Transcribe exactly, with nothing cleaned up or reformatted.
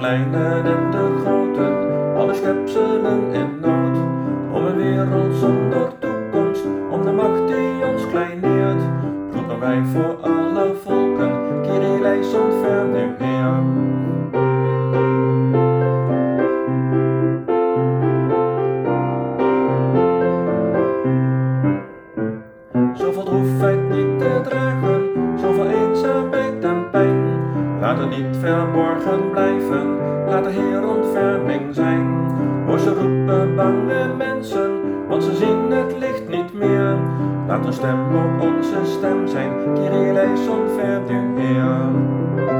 kleinen en de groten, alle schepselen in nood. Om een wereld zonder toekomst, om de macht die ons kleineert. Roepen wij voor alle volken, Kyrie eleison, ver nu Heer. Zoveel droefheid niet te dragen, zoveel eenzaamheid en pijn. Laat het niet verborgen blijven, laat de Heer ontferming zijn. Hoor ze roepen bange mensen, want ze zien het licht niet meer. Laat hun stem ook onze stem zijn, Kyrie eleison, ver nu Heer.